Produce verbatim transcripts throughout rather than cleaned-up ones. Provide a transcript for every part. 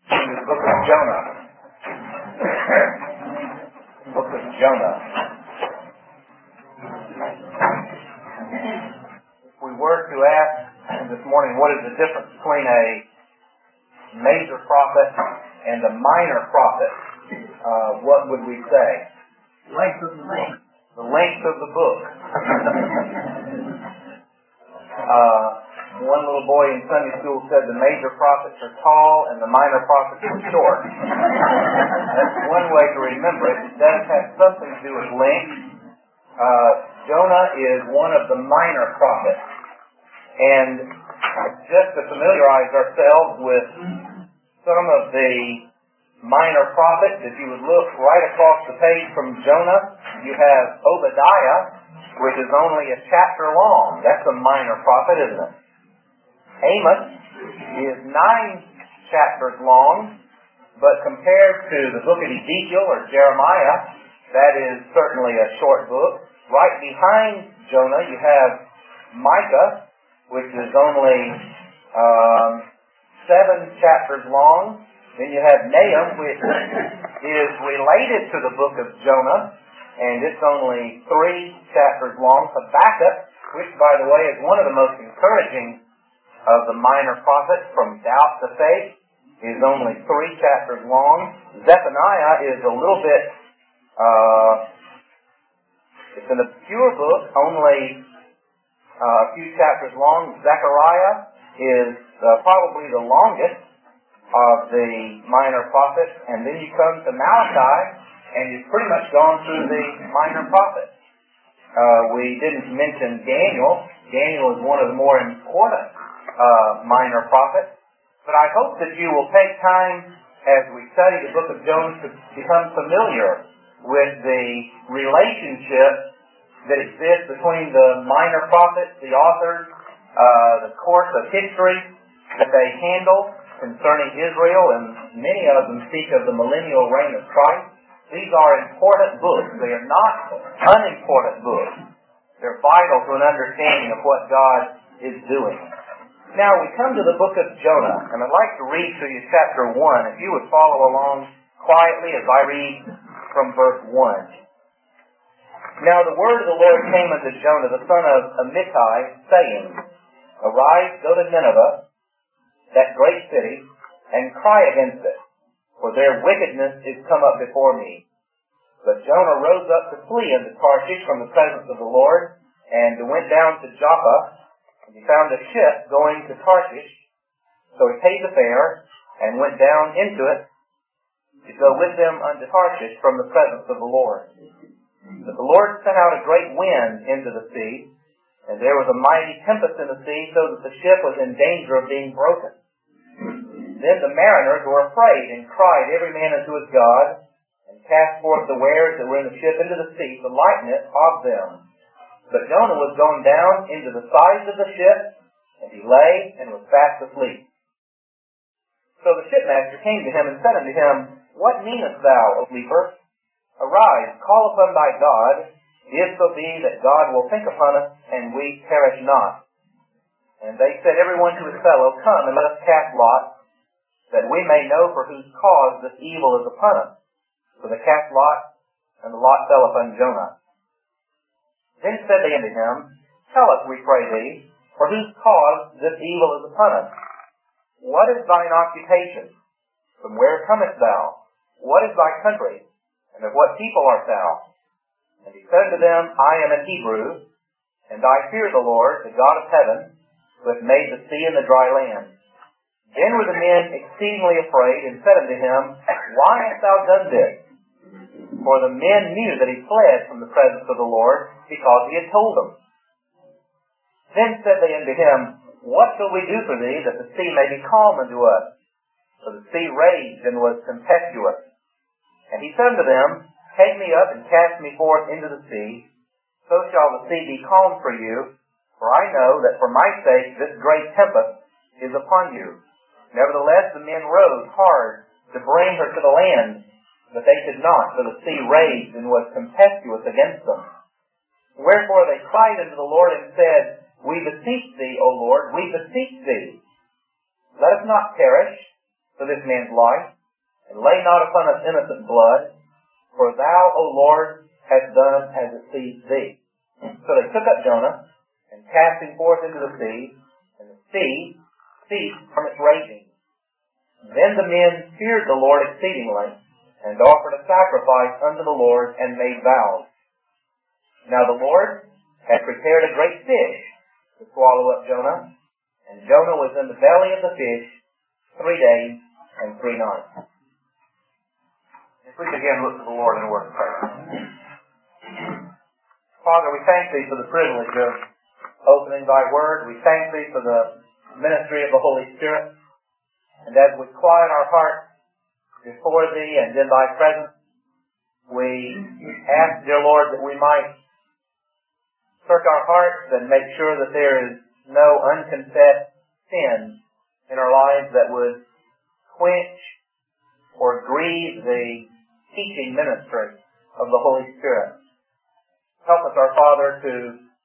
in the book of Jonah. book of Jonah. If we were to ask this morning what is the difference between a major prophet and a minor prophet, uh, what would we say? Length of the book. The length of the book. uh, one little boy in Sunday school said the major prophets are tall and the minor prophets are short. That's one way to remember it. It does have something to do with length. Uh, Jonah is one of the minor prophets. And just to familiarize ourselves with some of the minor prophets, if you would look right across the page from Jonah, you have Obadiah, which is only a chapter long. That's a minor prophet, isn't it? Amos is nine chapters long, but compared to the book of Ezekiel or Jeremiah, that is certainly a short book. Right behind Jonah, you have Micah, which is only um, seven chapters long. Then you have Nahum, which is related to the book of Jonah, and it's only three chapters long. Habakkuk, which, by the way, is one of the most encouraging of the minor prophets, from doubt to faith, is only three chapters long. Zephaniah is a little bit, uh, it's an obscure book, only uh, a few chapters long. Zechariah is uh, probably the longest of the minor prophets, and then you come to Malachi, and you've pretty much gone through the minor prophets. Uh, we didn't mention Daniel. Daniel is one of the more important uh, minor prophets, but I hope that you will take time as we study the book of Jonah to become familiar with the relationship that exists between the minor prophets, the authors, uh, the course of history that they handle concerning Israel, and many of them speak of the millennial reign of Christ. These are important books. They are not unimportant books. They're vital to an understanding of what God is doing. Now we come to the book of Jonah, and I'd like to read to you chapter one. If you would follow along quietly as I read from verse one. Now the word of the Lord came unto Jonah, the son of Amittai, saying, Arise, go to Nineveh, that great city, and cry against it, for their wickedness is come up before me. But Jonah rose up to flee unto Tarshish from the presence of the Lord, and went down to Joppa, and he found a ship going to Tarshish. So he paid the fare, and went down into it, to go with them unto Tarshish from the presence of the Lord. But the Lord sent out a great wind into the sea, and there was a mighty tempest in the sea, so that the ship was in danger of being broken. Then the mariners were afraid, and cried every man unto his God, and cast forth the wares that were in the ship into the sea to lighten it of them. But Jonah was gone down into the sides of the ship, and he lay and was fast asleep. So the shipmaster came to him and said unto him, What meanest thou, O sleeper? Arise, call upon thy God, if so be that God will think upon us, and we perish not. And they said every one to his fellow, Come, and let us cast lots, that we may know for whose cause this evil is upon us. So they cast lot, and the lot fell upon Jonah. Then said they unto him, Tell us, we pray thee, for whose cause this evil is upon us. What is thine occupation? From where comest thou? What is thy country? And of what people art thou? And he said to them, I am a Hebrew, and I fear the Lord, the God of heaven, who hath made the sea and the dry land. Then were the men exceedingly afraid, and said unto him, Why hast thou done this? For the men knew that he fled from the presence of the Lord, because he had told them. Then said they unto him, What shall we do for thee, that the sea may be calm unto us? For the sea raged and was tempestuous. And he said unto them, Take me up and cast me forth into the sea, so shall the sea be calm for you, for I know that for my sake this great tempest is upon you. Nevertheless the men rowed hard to bring her to the land, but they could not, for the sea raged and was tempestuous against them. Wherefore they cried unto the Lord and said, We beseech thee, O Lord, we beseech thee. Let us not perish, for this man's life, and lay not upon us innocent blood, for thou, O Lord, hast done as it pleased thee. So they took up Jonah, and cast him forth into the sea, and the sea ceased from its raging. Then the men feared the Lord exceedingly, and offered a sacrifice unto the Lord, and made vows. Now the Lord had prepared a great fish to swallow up Jonah, and Jonah was in the belly of the fish three days and three nights. If we could again look to the Lord in a word of prayer. Father, we thank Thee for the privilege of opening Thy Word. We thank Thee for the ministry of the Holy Spirit. And as we quiet our hearts before Thee and in Thy presence, we ask, dear Lord, that we might search our hearts and make sure that there is no unconfessed sin in our lives that would quench or grieve the teaching ministry of the Holy Spirit. Help us, our Father, to,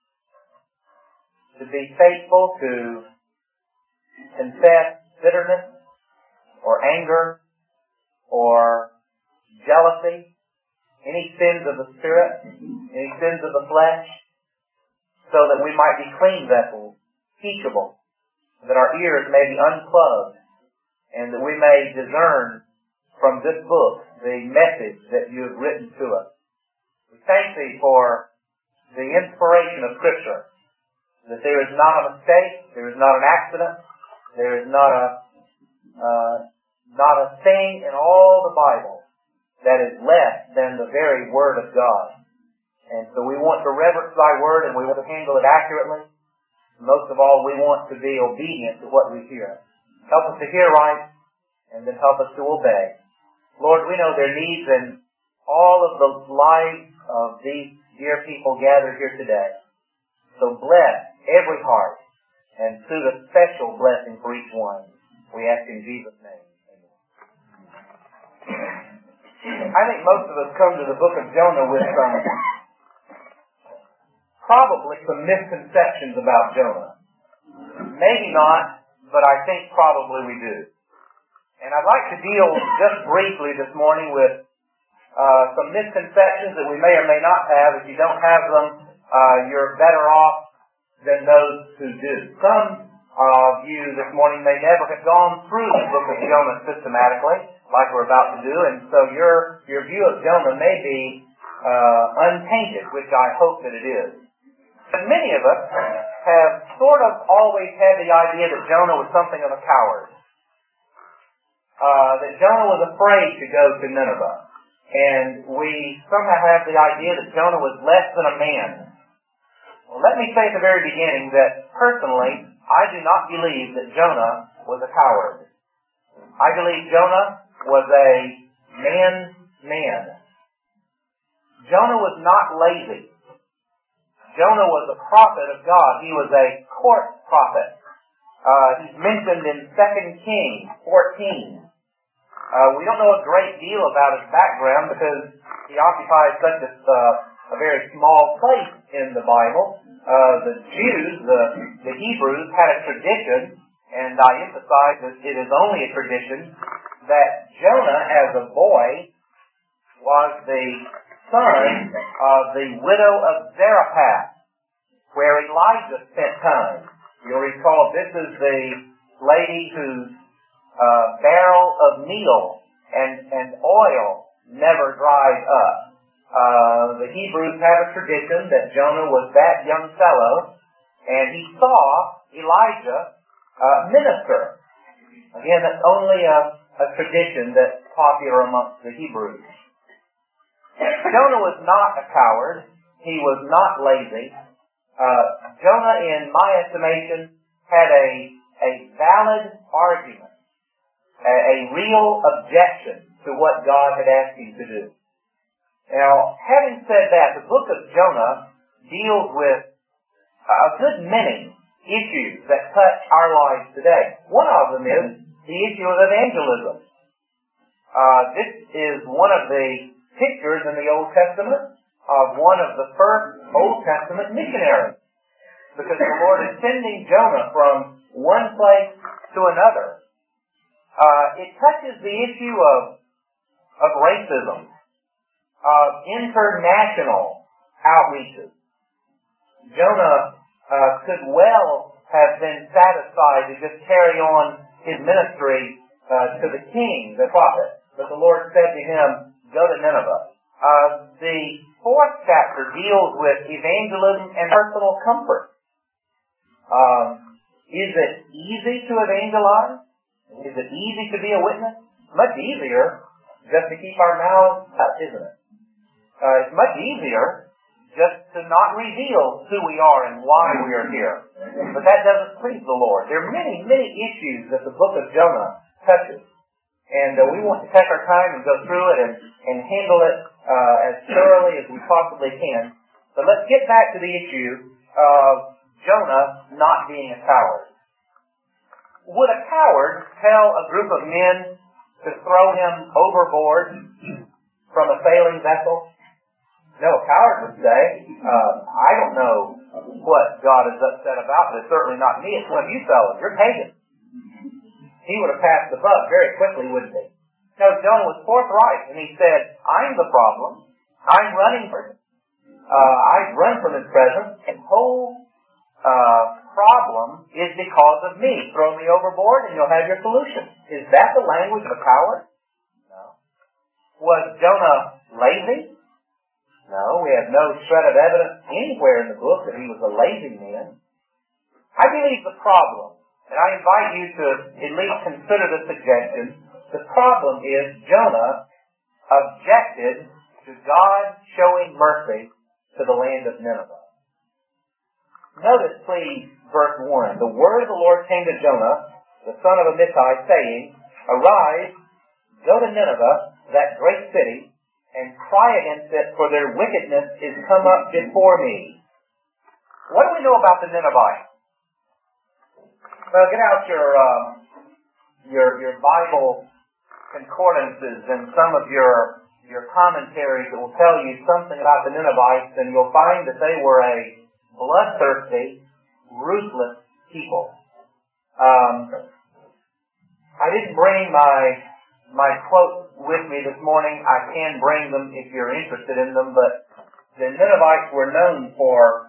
to be faithful to confess bitterness or anger or jealousy, any sins of the Spirit, any sins of the flesh, so that we might be clean vessels, teachable, that our ears may be unplugged, and that we may discern from this book the message that you have written to us. We thank Thee for the inspiration of Scripture, that there is not a mistake, there is not an accident, there is not a uh, not a thing in all the Bible that is less than the very Word of God. And so we want to reverence Thy Word, and we want to handle it accurately. Most of all, we want to be obedient to what we hear. Help us to hear right, and then help us to obey. Lord, we know their needs in all of the lives of these dear people gathered here today. So bless every heart, and suit a special blessing for each one. We ask in Jesus' name. Amen. I think most of us come to the book of Jonah with some, probably some misconceptions about Jonah. Maybe not, but I think probably we do. And I'd like to deal just briefly this morning with uh, some misconceptions that we may or may not have. If you don't have them, uh, you're better off than those who do. Some of you this morning may never have gone through the book of Jonah systematically, like we're about to do, and so your your view of Jonah may be uh, untainted, which I hope that it is. But many of us have sort of always had the idea that Jonah was something of a coward. Uh, that Jonah was afraid to go to Nineveh. And we somehow have the idea that Jonah was less than a man. Well, let me say at the very beginning that personally, I do not believe that Jonah was a coward. I believe Jonah was a man's man. Jonah was not lazy. Jonah was a prophet of God. He was a court prophet. Uh, he's mentioned in Second Kings fourteen. Uh, we don't know a great deal about his background because he occupies such a, uh, a very small place in the Bible. Uh, the Jews, the, the Hebrews, had a tradition, and I emphasize that it is only a tradition, that Jonah, as a boy, was the son of the widow of Zarephath, where Elijah spent time. You'll recall this is the lady whose uh, barrel of meal and, and oil never dried up. Uh, the Hebrews have a tradition that Jonah was that young fellow, and he saw Elijah uh, minister. Again, that's only a, a tradition that's popular amongst the Hebrews. Jonah was not a coward. He was not lazy. Uh, Jonah, in my estimation, had a, a valid argument, a, a real objection to what God had asked him to do. Now, having said that, the book of Jonah deals with a good many issues that touch our lives today. One of them is the issue of evangelism. Uh, this is one of the pictures in the Old Testament of one of the first Old Testament missionaries. Because the Lord is sending Jonah from one place to another. Uh, it touches the issue of, of racism, of international outreaches. Jonah uh, could well have been satisfied to just carry on his ministry uh, to the king, the prophet. But the Lord said to him, go to Nineveh. Uh, the fourth chapter deals with evangelism and personal comfort. Um, is it easy to evangelize? Is it easy to be a witness? Much easier just to keep our mouths shut, isn't it? Uh, it's much easier just to not reveal who we are and why we are here. But that doesn't please the Lord. There are many, many issues that the book of Jonah touches. And uh, we want to take our time and go through it and, and handle it uh, as thoroughly as we possibly can. But let's get back to the issue of Jonah not being a coward. Would a coward tell a group of men to throw him overboard from a sailing vessel? No, a coward would say, uh, I don't know what God is upset about, but it's certainly not me. It's one of you fellows. You're pagan. He would have passed the buck very quickly, wouldn't he? No, Jonah was forthright, and he said, I'm the problem. I'm running for him. Uh, I've run from his presence, and the whole uh, problem is because of me. Throw me overboard, and you'll have your solution. Is that the language of a coward? No. Was Jonah lazy? No, we have no shred of evidence anywhere in the book that he was a lazy man. I believe the problem, and I invite you to at least consider the suggestion, the problem is Jonah objected to God showing mercy to the land of Nineveh. Notice, please, verse one. The word of the Lord came to Jonah, the son of Amittai, saying, Arise, go to Nineveh, that great city, and cry against it, for their wickedness is come up before me. What do we know about the Ninevites? Well, get out your uh, your your Bible concordances and some of your your commentaries that will tell you something about the Ninevites, and you'll find that they were a bloodthirsty, ruthless people. Um, I didn't bring my my quotes with me this morning. I can bring them if you're interested in them, but the Ninevites were known for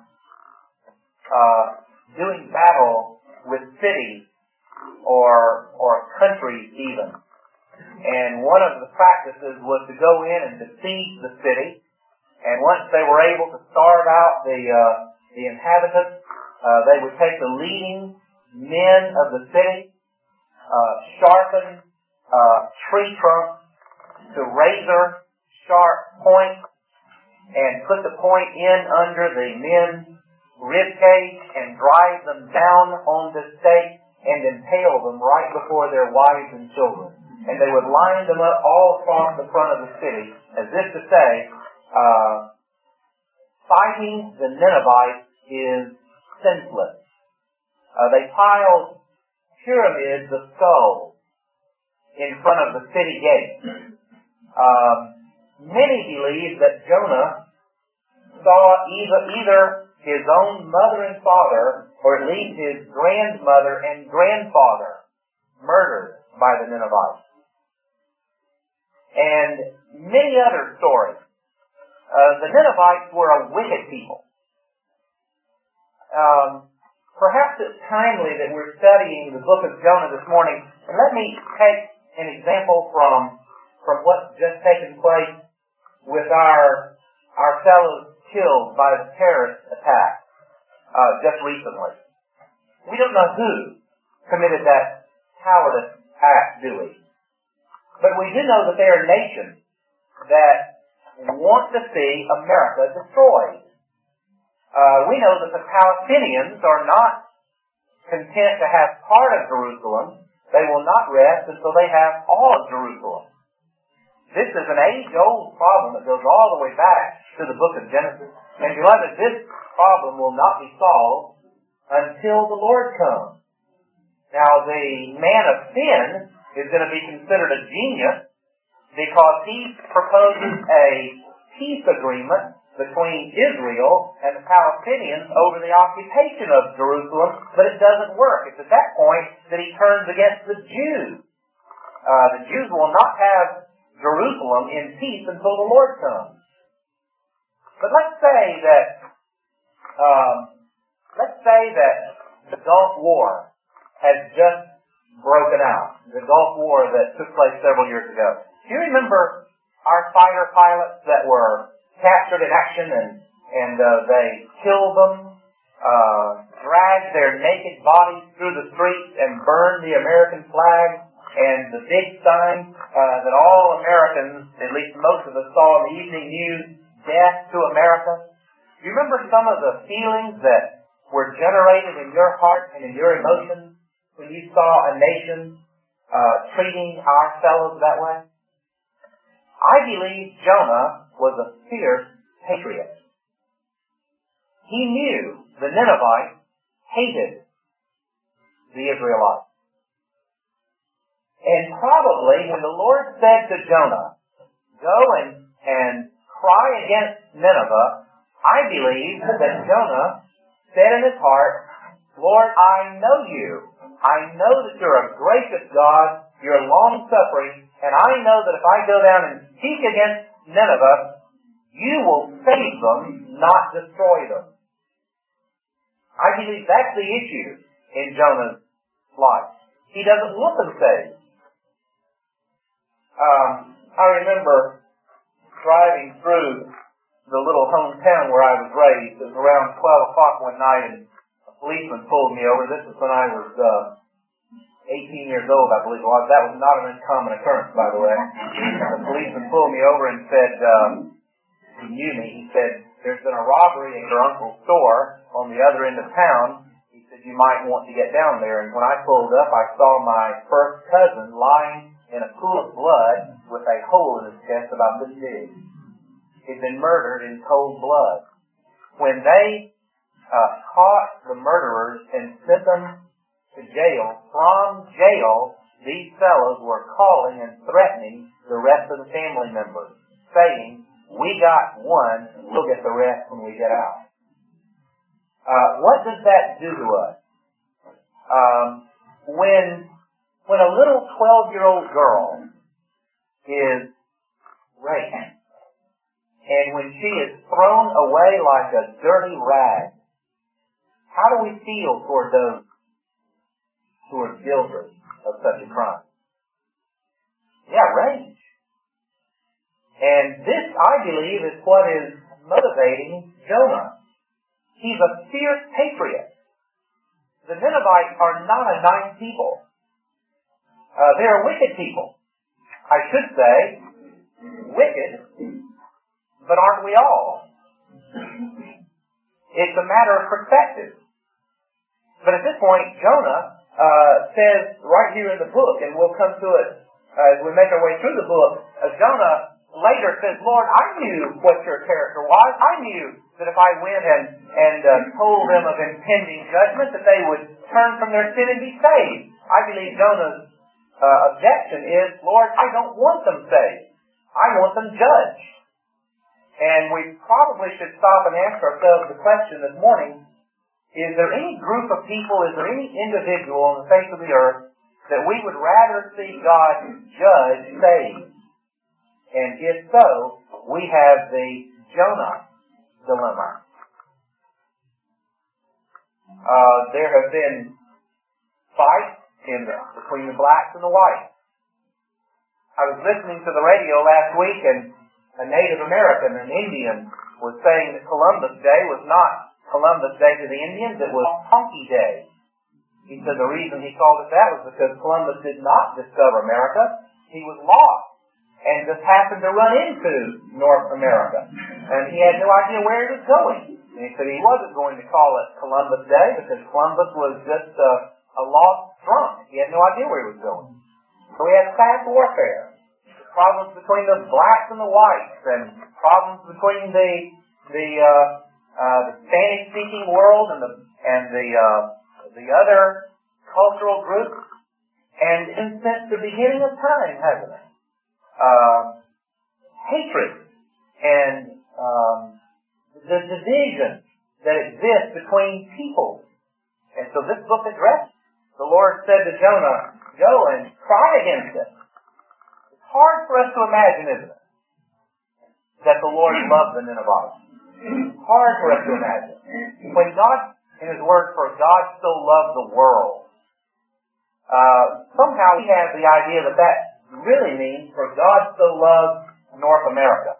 uh, doing battle with cities or or countries even. And one of the practices was to go in and besiege the city, and once they were able to starve out the uh, the inhabitants, uh, they would take the leading men of the city, uh, sharpen uh, tree trunks to razor sharp points, and put the point in under the men's rib cage and drive them down on the stake and impale them right before their wives and children. And they would line them up all across the front of the city, as if to say, uh, fighting the Ninevites is senseless. Uh, they piled pyramids of skulls in front of the city gate. Um, many believe that Jonah saw either, either his own mother and father, or at least his grandmother and grandfather, murdered by the Ninevites. And many other stories. Uh, the Ninevites were a wicked people. Um, perhaps it's timely that we're studying the book of Jonah this morning, and let me take an example from from what's just taken place with our our fellows killed by the terrorist attack uh, just recently. We don't know who committed that cowardice act, do we? But we do know that they are nations that want to see America destroyed. Uh, we know that the Palestinians are not content to have part of Jerusalem. They will not rest until they have all of Jerusalem. This is an age-old problem that goes all the way back to the book of Genesis. And beloved, this problem will not be solved until the Lord comes. Now, the man of sin is going to be considered a genius because he proposes a peace agreement between Israel and the Palestinians over the occupation of Jerusalem, but it doesn't work. It's at that point that he turns against the Jews. uh, the Jews will not have Jerusalem in peace until the Lord comes. But let's say that, um, let's say that the Gulf War has just broken out. The Gulf War that took place several years ago. Do you remember our fighter pilots that were captured in action and, and uh, they killed them, uh, dragged their naked bodies through the streets and burned the American flag and the big sign uh, that all Americans, at least most of us, saw in the evening news, death to America? Do you remember some of the feelings that were generated in your heart and in your emotions when you saw a nation uh, treating our fellows that way? I believe Jonah was a fierce patriot. He knew the Ninevites hated the Israelites. And probably when the Lord said to Jonah, go and, and cry against Nineveh, I believe that Jonah said in his heart, Lord, I know you. I know that you're a gracious God, you're long-suffering, and I know that if I go down and speak against Nineveh, you will save them, not destroy them. I believe that's the issue in Jonah's life. He doesn't want them saved. Um, I remember driving through the little hometown where I was raised. It was around twelve o'clock one night, and a policeman pulled me over. This was when I was uh, eighteen years old, I believe it was. That was not an uncommon occurrence, by the way. The policeman pulled me over and said, um, he knew me. He said, there's been a robbery at your uncle's store on the other end of town. He said, you might want to get down there. And when I pulled up, I saw my first cousin lying in a pool of blood with a hole in his chest about this big. He'd been murdered in cold blood. When they uh, caught the murderers and sent them to jail, from jail, these fellows were calling and threatening the rest of the family members, saying, we got one, we'll get the rest when we get out. Uh, what does that do to us? Um, when When a little twelve-year-old girl is raped, and when she is thrown away like a dirty rag, how do we feel toward those who are guilty of such a crime? Yeah, rage. And this, I believe, is what is motivating Jonah. He's a fierce patriot. The Ninevites are not a nice people. Uh, they're wicked people. I should say, wicked, but aren't we all? It's a matter of perspective. But at this point, Jonah uh, says right here in the book, and we'll come to it uh, as we make our way through the book, uh, Jonah later says, Lord, I knew what your character was. I knew that if I went and, and uh, told them of impending judgment, that they would turn from their sin and be saved. I believe Jonah's Uh, objection is, Lord, I don't want them saved. I want them judged. And we probably should stop and ask ourselves the question this morning, is there any group of people, is there any individual on the face of the earth that we would rather see God judge saved? And if so, we have the Jonah dilemma. Uh, there have been fights in the, between the blacks and the whites. I was listening to the radio last week, and a Native American, an Indian, was saying that Columbus Day was not Columbus Day to the Indians, it was Honky Day. He said the reason he called it that was because Columbus did not discover America. He was lost and just happened to run into North America. And he had no idea where he was going. And he said he wasn't going to call it Columbus Day because Columbus was just a, a lost drunk. He had no idea where he was going. So we had class warfare. Problems between the blacks and the whites, and problems between the the uh, uh, the Spanish-speaking world and the and the uh, the other cultural groups. And since the beginning of time, hasn't it? Uh, hatred and um, the division that exists between people. And so this book addressed. The Lord said to Jonah, go and cry against it. hard for us to imagine, isn't it, that the Lord loved the Ninevites. Hard for us to imagine. When God, in His Word, for God so loved the world, uh, somehow we have the idea that that really means for God so loved North America.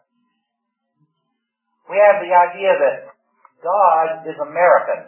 We have the idea that God is American,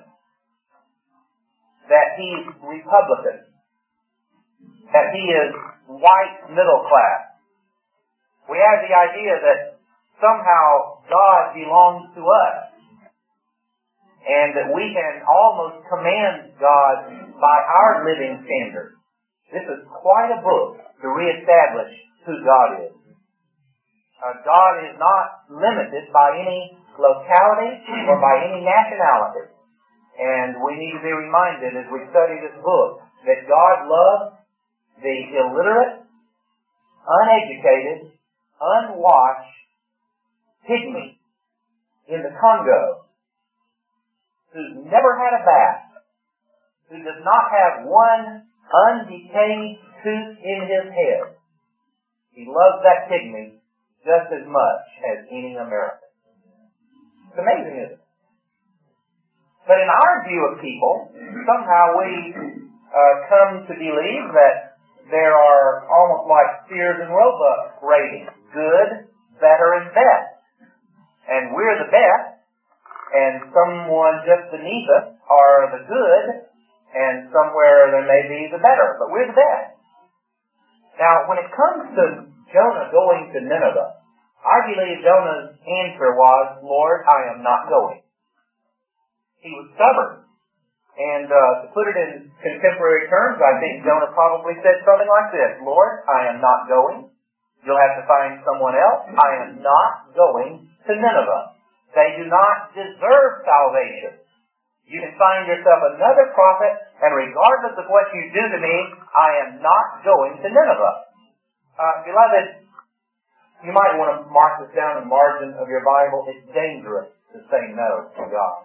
that He's Republican, that He is white middle class. We have the idea that somehow God belongs to us, and that we can almost command God by our living standards. This is quite a book to reestablish who God is. Uh, God is not limited by any locality or by any nationality. And we need to be reminded as we study this book that God loves the illiterate, uneducated, unwashed pygmy in the Congo who's never had a bath, who does not have one undecayed tooth in his head. He loves that pygmy just as much as any American. It's amazing, isn't it? But in our view of people, somehow we uh, come to believe that there are almost like Sears and Roebuck ratings. Good, better, and best. And we're the best, and someone just beneath us are the good, and somewhere there may be the better, but we're the best. Now, when it comes to Jonah going to Nineveh, I believe Jonah's answer was, Lord, I am not going. He was stubborn. And uh, to put it in contemporary terms, I think Jonah probably said something like this, Lord, I am not going. You'll have to find someone else. I am not going to Nineveh. They do not deserve salvation. You can find yourself another prophet, and regardless of what you do to me, I am not going to Nineveh. Uh, beloved, you might want to mark this down in the margin of your Bible. It's dangerous to say no to God.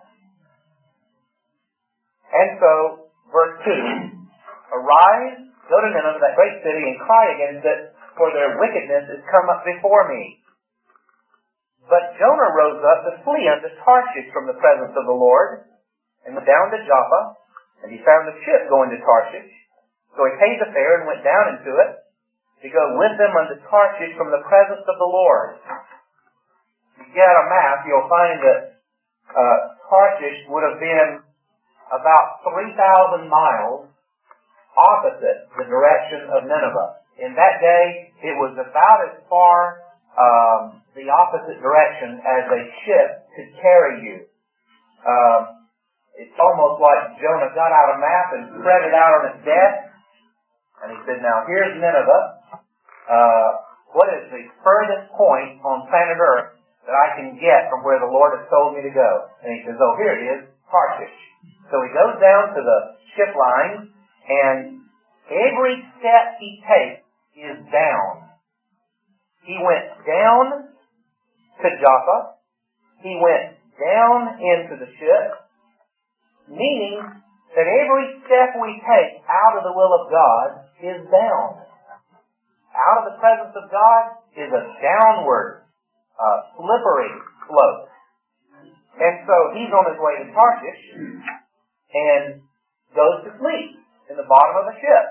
And so, verse two, arise, go to Nineveh, that great city, and cry against it, for their wickedness is come up before me. But Jonah rose up to flee unto Tarshish from the presence of the Lord, and went down to Joppa, and he found a ship going to Tarshish. So he paid the fare and went down into it, to go with them unto Tarshish from the presence of the Lord. If you get a map, you'll find that uh, Tarshish would have been about three thousand miles opposite the direction of Nineveh. In that day, it was about as far um, the opposite direction as a ship could carry you. Um, it's almost like Jonah got out a map and spread it out on his desk, and he said, now here's Nineveh. Uh, what is the furthest point on planet Earth that I can get from where the Lord has told me to go? And he says, oh, here it is, Tarshish. So he goes down to the ship line, and every step he takes is down. He went down to Joppa. He went down into the ship, meaning that every step we take out of the will of God is down. Out of the presence of God is a downward, uh, slippery slope. And so he's on his way to Tarshish and goes to sleep in the bottom of the ship.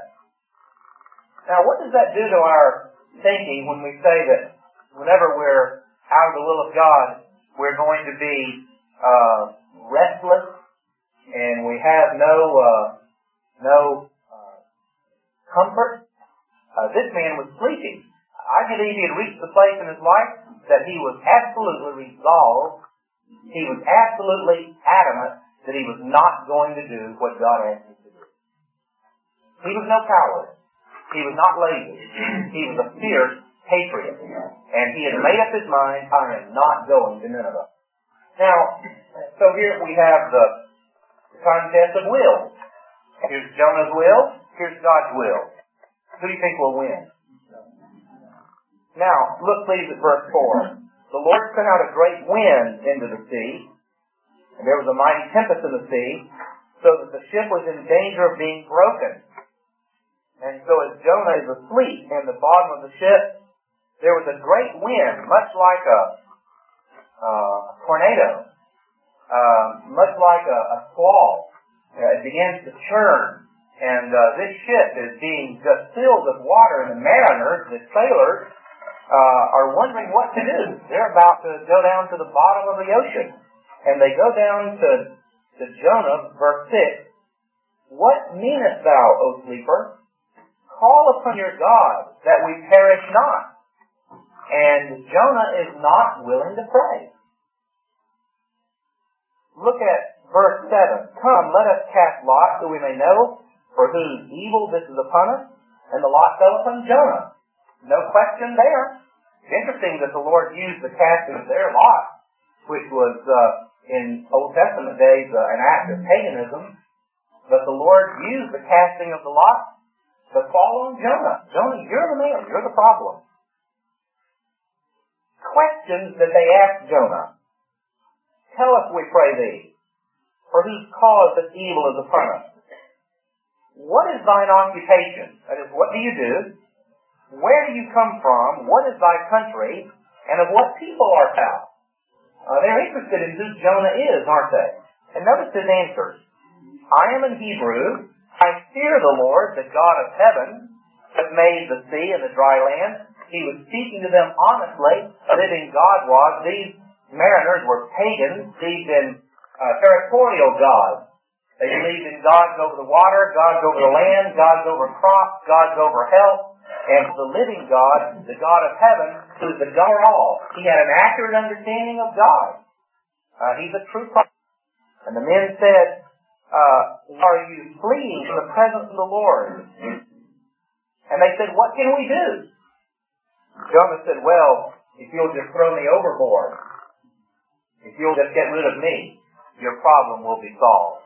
Now, what does that do to our thinking when we say that whenever we're out of the will of God, we're going to be uh, restless and we have no uh, no uh, comfort? Uh, this man was sleeping. I believe he had reached the place in his life that he was absolutely resolved. He was absolutely adamant that he was not going to do what God asked him to do. He was no coward. He was not lazy. He was a fierce patriot. And he had made up his mind, I am not going to Nineveh. Now, so here we have the contest of wills. Here's Jonah's will. Here's God's will. Who do you think will win? Now, look please at verse four. The Lord sent out a great wind into the sea, and there was a mighty tempest in the sea, so that the ship was in danger of being broken. And so as Jonah is asleep in the bottom of the ship, there was a great wind, much like a uh, tornado, uh, much like a, a squall. Uh, it begins to churn, and uh, this ship is being just filled with water, and the mariners, the sailors, uh, are wondering what to do. They're about to go down to the bottom of the ocean, and they go down to, to Jonah, verse six. What meanest thou, O sleeper? Call upon your God, that we perish not. And Jonah is not willing to pray. Look at verse seven. Come, let us cast lots, so we may know for whose evil this is upon us. And the lot fell upon Jonah. No question there. It's interesting that the Lord used the casting of their lot, which was uh, in Old Testament days uh, an act of paganism. But the Lord used the casting of the lot to fall on Jonah. Jonah, you're the man. You're the problem. Questions that they asked Jonah. Tell us, we pray thee, for whose cause this evil is upon us. What is thine occupation? That is, what do you do? Where do you come from? What is thy country? And of what people art thou? Uh, they're interested in who Jonah is, aren't they? And notice his answers. I am an Hebrew. I fear the Lord, the God of heaven, that made the sea and the dry land. He was speaking to them honestly. A living God was. These mariners were pagans, believed in uh, territorial gods. They believed in gods over the water, gods over the land, gods over crops, gods over health. And the living God, the God of heaven, who is the God of all. He had an accurate understanding of God. Uh, he's a true prophet. And the men said, Uh, are you fleeing from the presence of the Lord? And they said, what can we do? Jonah said, well, if you'll just throw me overboard, if you'll just get rid of me, your problem will be solved.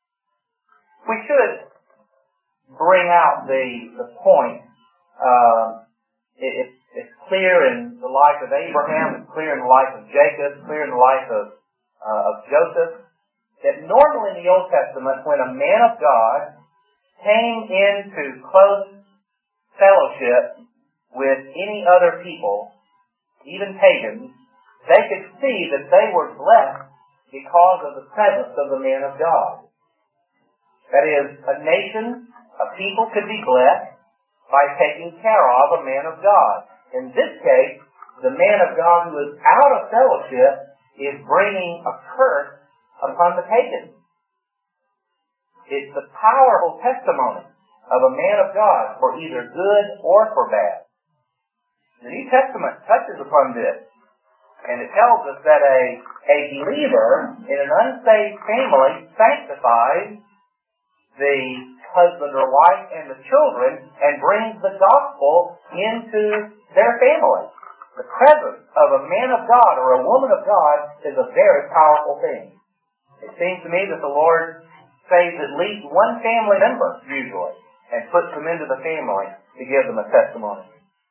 We should bring out the, the point. Uh, it, it, it's clear in the life of Abraham, it's clear in the life of Jacob, it's clear in the life of, uh, of Joseph, that normally in the Old Testament, when a man of God came into close fellowship with any other people, even pagans, they could see that they were blessed because of the presence of the man of God. That is, a nation, a people could be blessed by taking care of a man of God. In this case, the man of God who is out of fellowship is bringing a curse upon the pagans. It's the powerful testimony of a man of God for either good or for bad. The New Testament touches upon this, and it tells us that a, a believer in an unsaved family sanctifies the husband or wife and the children and brings the gospel into their family. The presence of a man of God or a woman of God is a very powerful thing. It seems to me that the Lord saves at least one family member, usually, and puts them into the family to give them a testimony.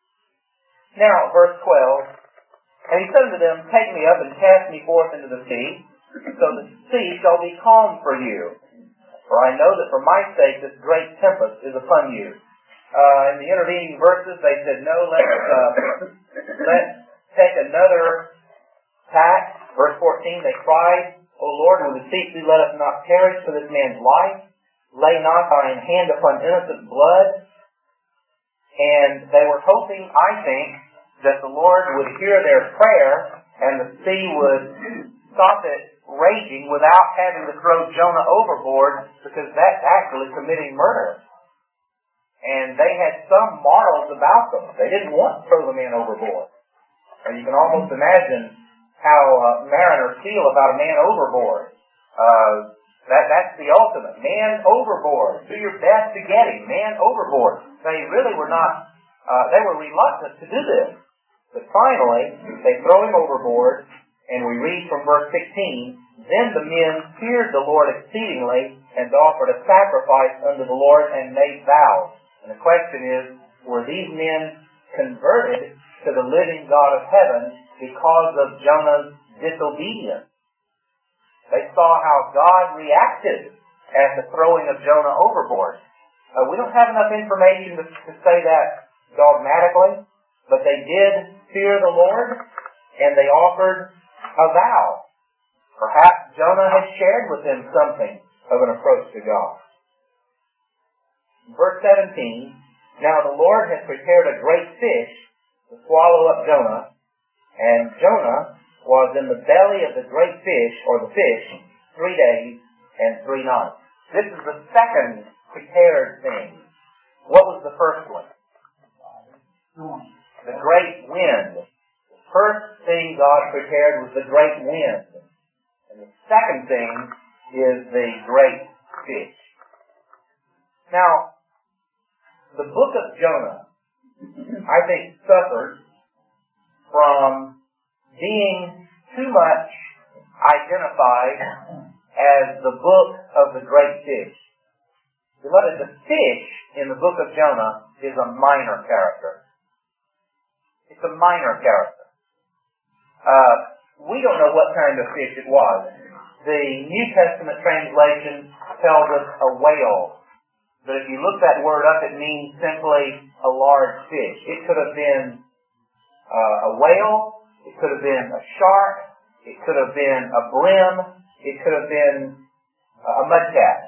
Now, verse twelve, and he said unto them, take me up and cast me forth into the sea, so the sea shall be calm for you. For I know that for my sake this great tempest is upon you. Uh, in the intervening verses, they said, no, let's, uh, let's take another tack. Verse fourteen, they cried, O Lord, we beseech thee, let us not perish for this man's life. Lay not thine hand upon innocent blood. And they were hoping, I think, that the Lord would hear their prayer and the sea would stop it raging without having to throw Jonah overboard, because that's actually committing murder. And they had some morals about them. They didn't want to throw the man overboard. And you can almost imagine how uh, mariners feel about a man overboard. Uh, that, that's the ultimate. Man overboard. Do your best to get him. Man overboard. They really were not, uh, they were reluctant to do this. But finally, they throw him overboard, and we read from verse sixteen, then the men feared the Lord exceedingly, and offered a sacrifice unto the Lord, and made vows. And the question is, were these men converted to the living God of heaven because of Jonah's disobedience? They saw how God reacted at the throwing of Jonah overboard. Uh, we don't have enough information to, to say that dogmatically, But they did fear the Lord, and they offered a vow. Perhaps Jonah had shared with them something of an approach to God. Verse seventeen, now the Lord had prepared a great fish to swallow up Jonah, and Jonah was in the belly of the great fish, or the fish, three days and three nights. This is the second prepared thing. What was the first one? The great wind. The first thing God prepared was the great wind. And the second thing is the great fish. Now, the book of Jonah, I think, suffered from being too much identified as the book of the great fish. Beloved, the fish in the book of Jonah is a minor character. It's a minor character. Uh, we don't know what kind of fish it was. The New Testament translation tells us a whale. But if you look that word up, it means simply a large fish. It could have been uh, a whale. It could have been a shark. It could have been a brim. It could have been a mudcat.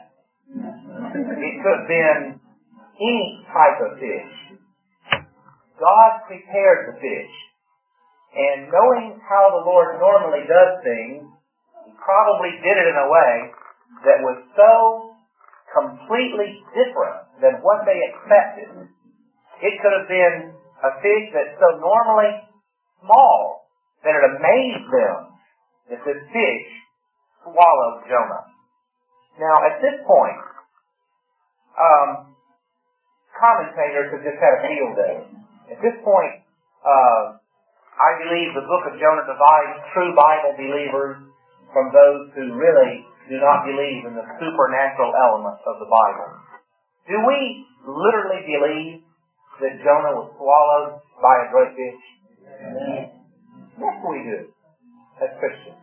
It could have been any type of fish. God prepared the fish. And knowing how the Lord normally does things, He probably did it in a way that was so completely different than what they expected. It could have been a fish that's so normally small that it amazed them that this fish swallowed Jonah. Now, at this point, um, commentators have just had a field day. At this point, uh, I believe the book of Jonah divides true Bible believers from those who really do not believe in the supernatural elements of the Bible. Do we literally believe that Jonah was swallowed by a great fish? Yes, we do, as Christians.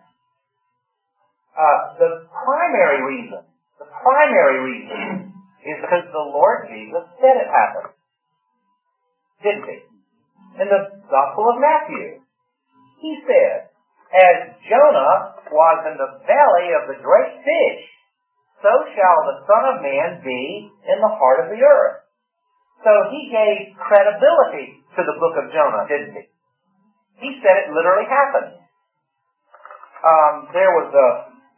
Uh, the primary reason, the primary reason is because the Lord Jesus said it happened. Didn't He? In the Gospel of Matthew, He said, as Jonah was in the belly of the great fish, so shall the Son of Man be in the heart of the earth. So He gave credibility to the book of Jonah, didn't He? He said it literally happened. Um, there was a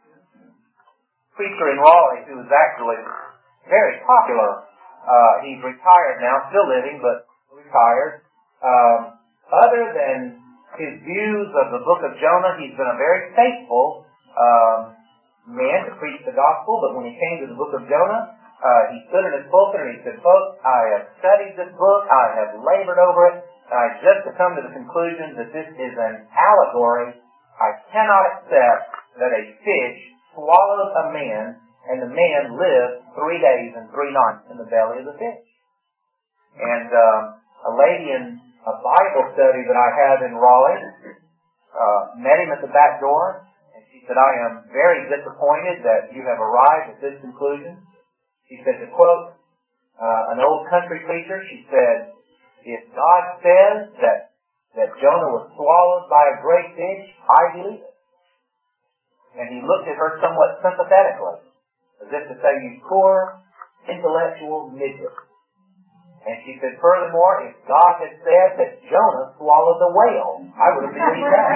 preacher in Raleigh who was actually very popular. Uh, he's retired now, still living, but retired. Um, other than his views of the book of Jonah, he's been a very faithful um, man to preach the gospel, but when he came to the book of Jonah, uh, he stood in his pulpit and he said, folks, I have studied this book, I have labored over it, and I just have come to the conclusion that this is an allegory. I cannot accept that a fish swallowed a man, and the man lived three days and three nights in the belly of the fish. And um, a lady in a Bible study that I had in Raleigh uh, met him at the back door, and she said, I am very disappointed that you have arrived at this conclusion. She said, to quote uh, an old country preacher, she said, if God says that, that Jonah was swallowed by a great fish, I believe it. And he looked at her somewhat sympathetically, as if to say, you poor intellectual midget. And she said, furthermore, if God had said that Jonah swallowed the whale, I would have believed that.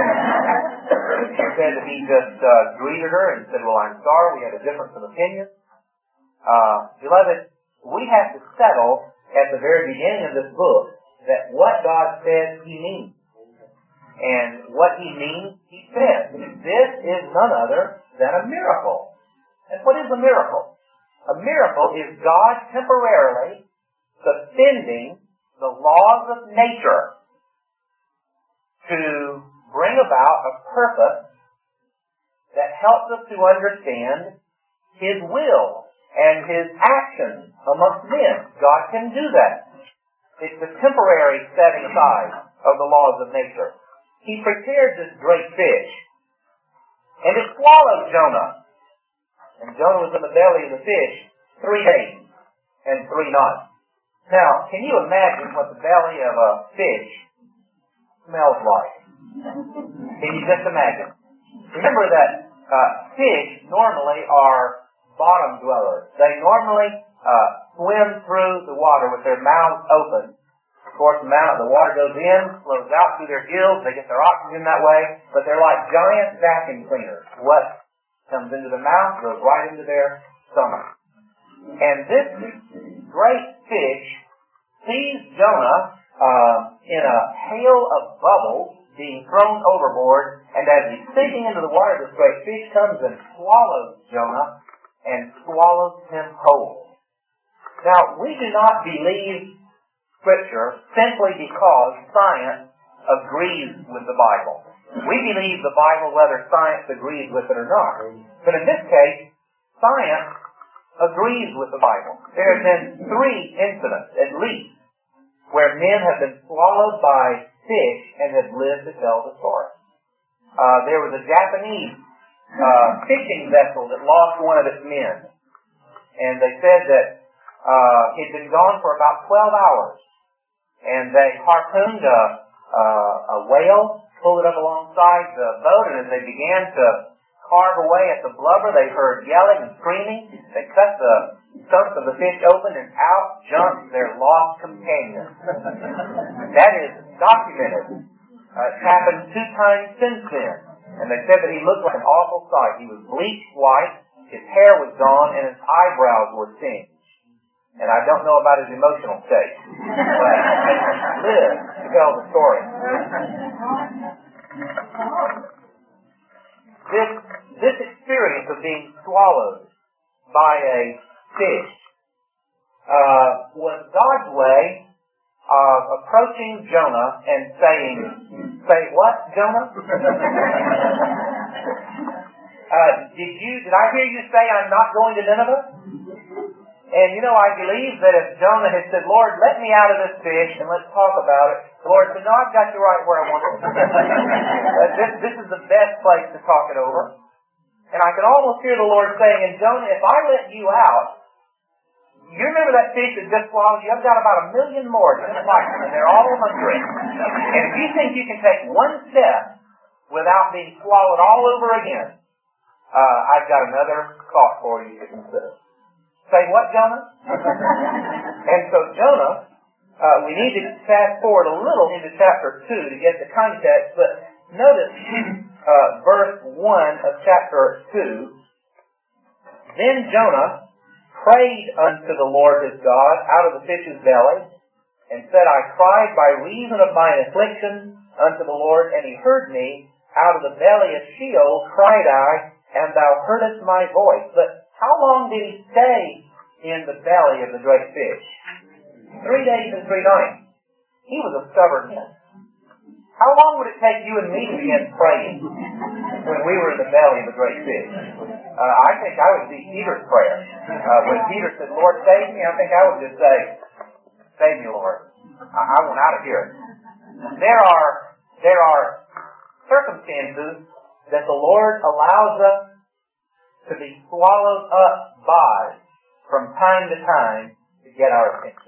She said that he just uh, greeted her and said, well, I'm sorry, we had a difference of opinion. Uh, beloved, we have to settle at the very beginning of this book that what God says He means. And what He means, He says. This is none other than a miracle. And what is a miracle? A miracle is God temporarily suspending the laws of nature to bring about a purpose that helps us to understand His will and His actions amongst men. God can do that. It's the temporary setting aside of the laws of nature. He prepared this great fish, and it swallowed Jonah. And Jonah was in the belly of the fish three days and three nights. Now, can you imagine what the belly of a fish smells like? Can you just imagine? Remember that uh, fish normally are bottom dwellers. They normally uh, swim through the water with their mouths open. Of course, the, mouth, the water goes in, flows out through their gills. They get their oxygen that way. But they're like giant vacuum cleaners. What comes into the mouth goes right into their stomach. And this great fish sees Jonah uh, in a hail of bubbles being thrown overboard, and as he's sinking into the water, this great fish comes and swallows Jonah and swallows him whole. Now, we do not believe Scripture simply because science agrees with the Bible. We believe the Bible whether science agrees with it or not. But in this case, science agrees with the Bible. There have been three incidents, at least, where men have been swallowed by fish and have lived to tell the story. Uh, there was a Japanese uh, fishing vessel that lost one of its men. And they said that uh, it had been gone for about twelve hours. And they harpooned a, uh, a whale, pulled it up alongside the boat, and as they began to carve away at the blubber, they heard yelling and screaming. They cut the stumps of the fish open, and out jumped their lost companion. That is documented. Uh, it's happened two times since then. And they said that he looked like an awful sight. He was bleached white, his hair was gone, and his eyebrows were singed. And I don't know about his emotional state. But live to tell the story. This, this experience of being swallowed by a fish uh, was God's way of approaching Jonah and saying, say what, Jonah? uh, did you, did I hear you say I'm not going to Nineveh? And you know, I believe that if Jonah had said, Lord, let me out of this fish and let's talk about it, the Lord said, no, I've got you right where I want you. uh, this, this is the best place to talk it over. And I can almost hear the Lord saying, and Jonah, if I let you out, you remember that fish that just swallowed you? I've got about a million more just like them, and they're all hungry. And if you think you can take one step without being swallowed all over again, uh, I've got another thought for you to consider. Say what, Jonah? And so Jonah, uh, we need to fast forward a little into chapter two to get the context, but notice uh, verse one of chapter two. Then Jonah prayed unto the Lord his God out of the fish's belly, and said, I cried by reason of mine affliction unto the Lord, and he heard me. Out of the belly of Sheol cried I, and thou heardest my voice. But how long did he stay in the belly of the great fish? Three days and three nights. He was a stubborn man. How long would it take you and me to begin praying when we were in the belly of the great fish? Uh, I think I would see Peter's prayer. Uh, when Peter said, Lord, save me, I think I would just say, save me, Lord. I, I want out of here. There are, there are circumstances that the Lord allows us to be swallowed up by from time to time to get our attention.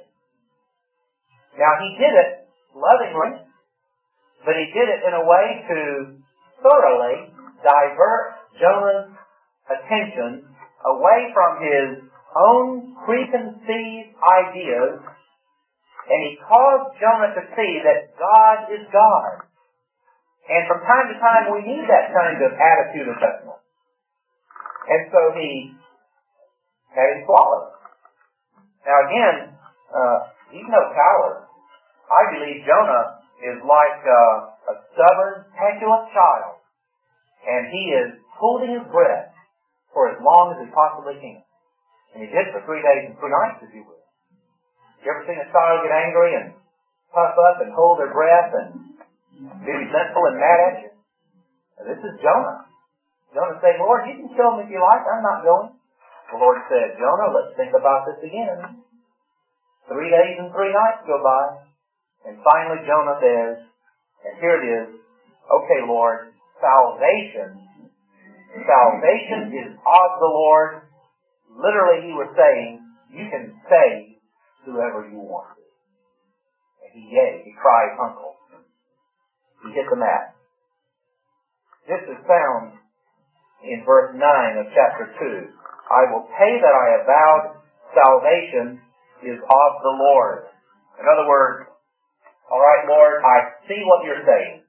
Now, he did it lovingly, but he did it in a way to thoroughly divert Jonah's attention away from his own preconceived ideas, and he caused Jonah to see that God is God. And from time to time we need that kind of attitude assessment. And so he had him swallowed. Now again, uh, he's no coward. I believe Jonah is like uh, a stubborn, petulant child, and he is holding his breath for as long as he possibly can. And he did for three days and three nights, if you will. You ever seen a child get angry and puff up and hold their breath and be resentful and mad at you? Now, this is Jonah. Jonah said, Lord, you can kill me if you like. I'm not going. The Lord said, Jonah, let's think about this again. Three days and three nights go by. And finally Jonah says, and here it is, okay, Lord, salvation. Salvation is of the Lord. Literally he was saying, you can save whoever you want to. And he yay, he cried uncle. He hit the mat. This is found in verse nine of chapter two. I will pay that I have vowed, salvation is of the Lord. In other words, all right, Lord, I see what you're saying.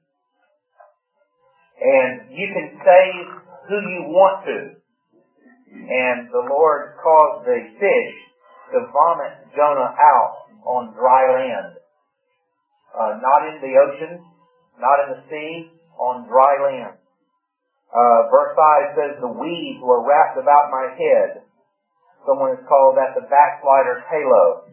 And you can save who you want to. And the Lord caused the fish to vomit Jonah out on dry land. Uh, not in the ocean, not in the sea, on dry land. Uh, verse five says, the weeds were wrapped about my head. Someone has called that the backslider's halo.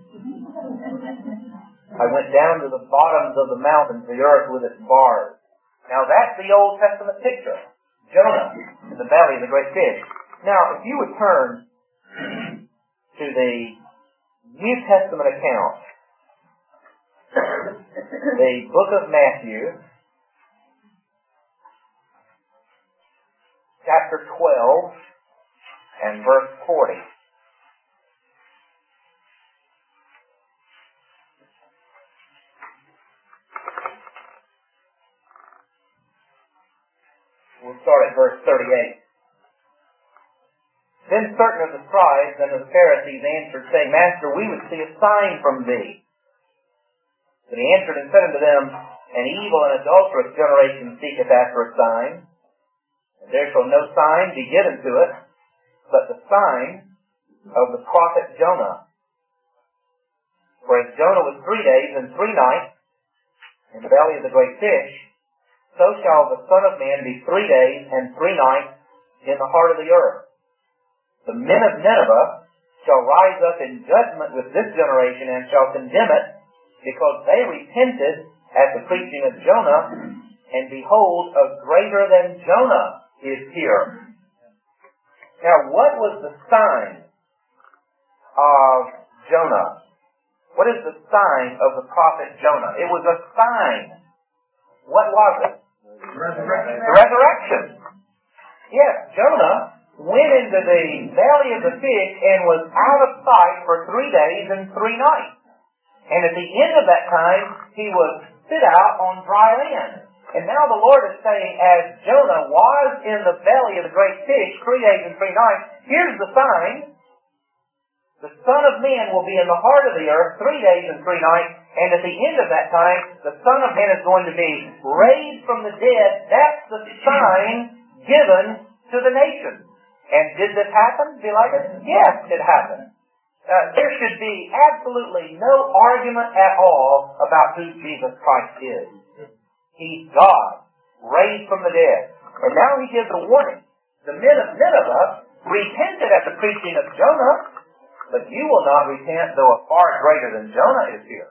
I went down to the bottoms of the mountains, the earth with its bars. Now that's the Old Testament picture. Jonah in the belly of the great fish. Now, if you would turn to the New Testament account, the book of Matthew, chapter twelve and verse forty. We'll start at verse thirty-eight. Then certain of the scribes and of the Pharisees answered, saying, Master, we would see a sign from thee. But he answered and said unto them, An evil and adulterous generation seeketh after a sign, and there shall no sign be given to it, but the sign of the prophet Jonah. For as Jonah was three days and three nights in the belly of the great fish, so shall the Son of Man be three days and three nights in the heart of the earth. The men of Nineveh shall rise up in judgment with this generation and shall condemn it, because they repented at the preaching of Jonah, and behold, a greater than Jonah is here. Now, what was the sign of Jonah? What is the sign of the prophet Jonah? It was a sign. What was it? Resurrection. The resurrection. Yes, Jonah went into the belly of the fish and was out of sight for three days and three nights. And at the end of that time, he was spit out on dry land. And now the Lord is saying, as Jonah was in the belly of the great fish three days and three nights, here's the sign. The Son of Man will be in the heart of the earth three days and three nights, and at the end of that time, the Son of Man is going to be raised from the dead. That's the sign given to the nations. And did this happen? Do you like it? Yes, it happened. Uh, there should be absolutely no argument at all about who Jesus Christ is. He's God, raised from the dead. And now he gives a warning. The men of Nineveh repented at the preaching of Jonah, but you will not repent, though a far greater than Jonah is here.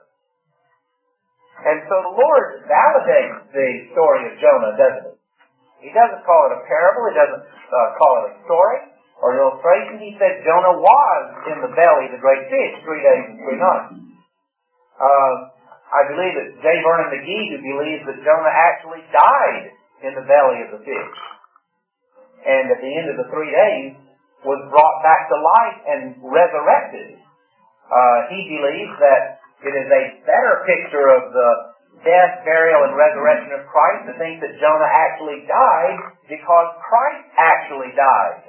And so the Lord validates the story of Jonah, doesn't he? He doesn't call it a parable. He doesn't uh, call it a story or an illustration. He said Jonah was in the belly of the great fish three days and three nights. Uh, I believe it's J. Vernon McGee who believes that Jonah actually died in the belly of the fish. And at the end of the three days was brought back to life and resurrected. Uh, he believes that it is a better picture of the death, burial, and resurrection of Christ to think that Jonah actually died because Christ actually died.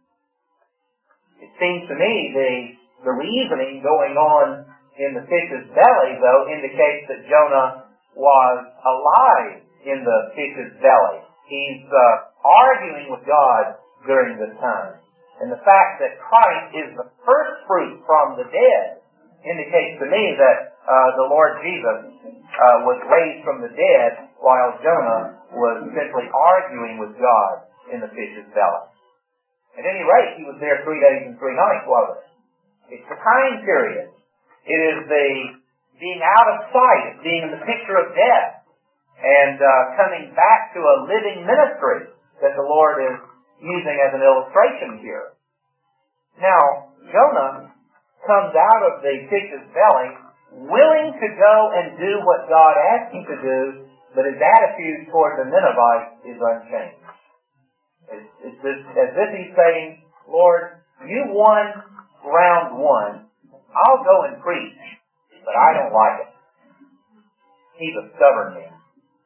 It seems to me the, the reasoning going on in the fish's belly, though, indicates that Jonah was alive in the fish's belly. He's uh, arguing with God during this time. And the fact that Christ is the first fruit from the dead indicates to me that uh, the Lord Jesus uh, was raised from the dead while Jonah was simply arguing with God in the fish's belly. At any rate, he was there three days and three nights, wasn't it? It's the time period. It is the being out of sight. It's being in the picture of death and uh, coming back to a living ministry that the Lord is using as an illustration here. Now, Jonah comes out of the fish's belly willing to go and do what God asked him to do, but his attitude toward the Ninevites is unchanged. It's, it's as if he's saying, Lord, you won round one, I'll go and preach, but I don't like it. He's a stubborn man.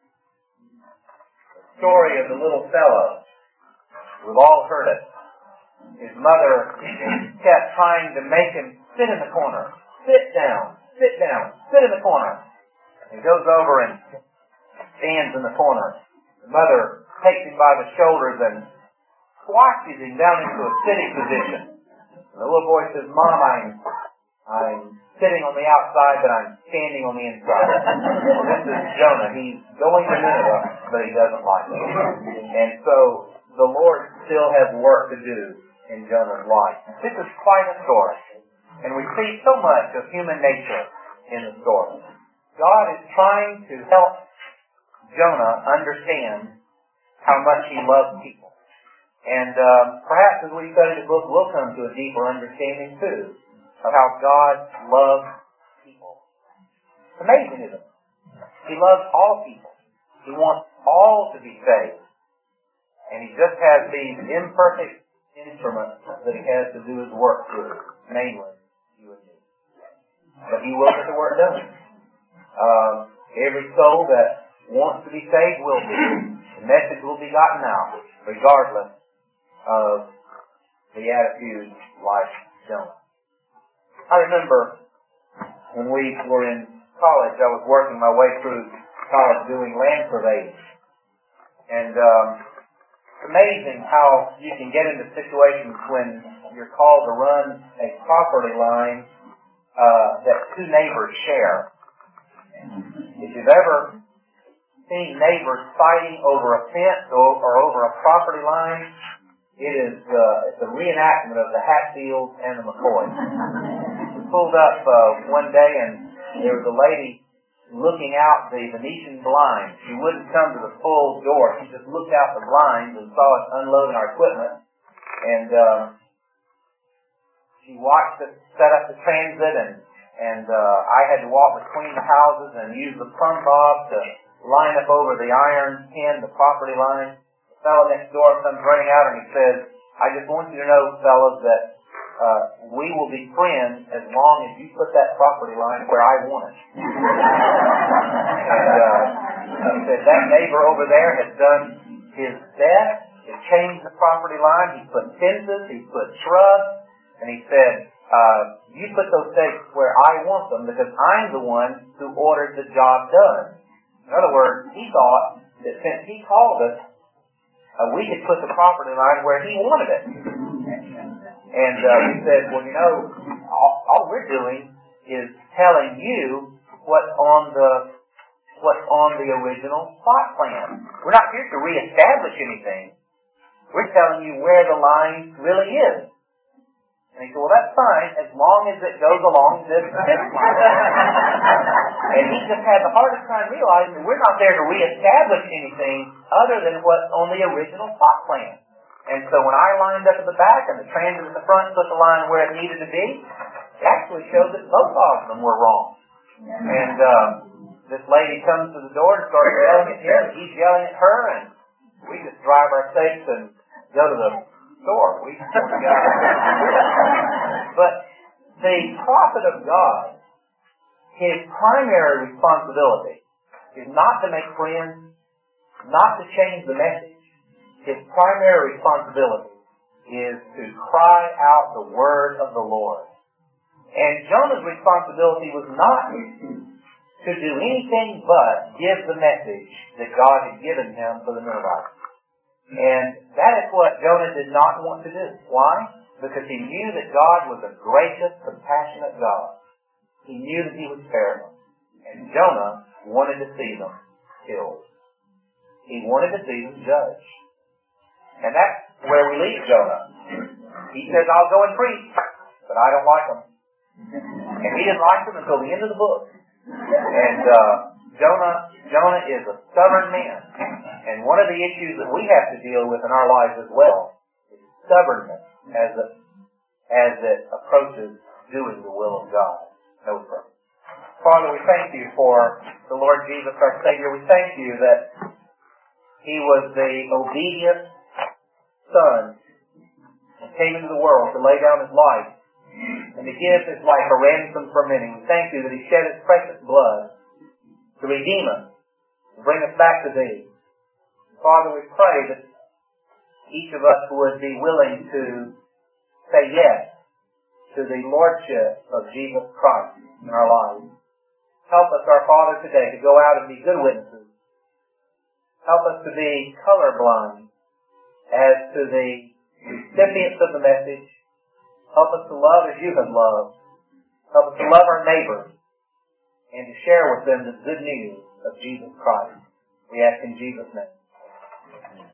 The story of the little fellow, we've all heard it. His mother kept trying to make him sit in the corner. Sit down, sit down, sit in the corner. He goes over and stands in the corner. The mother takes him by the shoulders and squashes him down into a sitting position. And the little boy says, Mom, I'm I'm sitting on the outside, but I'm standing on the inside. Well, this is Jonah. He's going to Nineveh, but he doesn't like it. And so the Lord still has work to do in Jonah's life. This is quite a story. And we see so much of human nature in the story. God is trying to help Jonah understand how much he loves people. And um, perhaps as we study the book, we'll come to a deeper understanding, too, of how God loves people. It's amazing, isn't it? He loves all people. He wants all to be saved. And He just has these imperfect instruments that He has to do His work through, namely, you and me. But He will get the work done. Um, every soul that wants to be saved will be. The message will be gotten out, regardless of the attitude like Jonah. I remember when we were in college, I was working my way through college doing land surveying. And um, it's amazing how you can get into situations when you're called to run a property line uh, that two neighbors share. If you've ever seen neighbors fighting over a fence or, or over a property line, it is uh, it's a reenactment of the Hatfields and the McCoys. We pulled up uh, one day and there was a lady looking out the Venetian blinds. She wouldn't come to the full door. She just looked out the blinds and saw us unloading our equipment. And uh, she watched us set up the transit, and and uh, I had to walk between the houses and use the plumb bob to line up over the iron pin, the property line. The fellow next door comes running out and he says, I just want you to know, fellas, that uh, we will be friends as long as you put that property line where I want it. And uh, he said, that neighbor over there has done his best to change the property line. He's put fences, he's put shrubs, and he said, uh, you put those stakes where I want them because I'm the one who ordered the job done. In other words, he thought that since he called us, uh, we could put the property line where he wanted it. And uh, we said, well, you know, all, all we're doing is telling you what's on the what's on the original plot plan. We're not here to reestablish anything. We're telling you where the line really is. And he said, well, that's fine as long as it goes along this, this line. And he just had the hardest time realizing that we're not there to reestablish anything other than what's on the original plot plan. And so when I lined up at the back and the transit at the front put the line where it needed to be, it actually showed that both of them were wrong. And um, this lady comes to the door and starts yelling at him, and he's yelling at her, and we just drive our stakes and go to the store. We But the prophet of God, his primary responsibility is not to make friends, not to change the message. His primary responsibility is to cry out the word of the Lord. And Jonah's responsibility was not to do anything but give the message that God had given him for the Ninevites. And that is what Jonah did not want to do. Why? Because he knew that God was a gracious, compassionate God. He knew that He would spare them. And Jonah wanted to see them killed. He wanted to see them judged. And that's where we leave Jonah. He says, I'll go and preach, but I don't like them. And he didn't like them until the end of the book. And uh, Jonah, Jonah is a stubborn man. And one of the issues that we have to deal with in our lives as well is stubbornness as it, as it approaches doing the will of God. No problem. Father, we thank You for the Lord Jesus, our Savior. We thank You that He was the obedient Son and came into the world to lay down His life. And to give His life a ransom for many. We thank You that He shed His precious blood to redeem us, to bring us back to Thee. Father, we pray that each of us would be willing to say yes to the Lordship of Jesus Christ in our lives. Help us, our Father, today to go out and be good witnesses. Help us to be colorblind as to the recipients of the message. Help us to love as You have loved. Help us to love our neighbors and to share with them the good news of Jesus Christ. We ask in Jesus' name.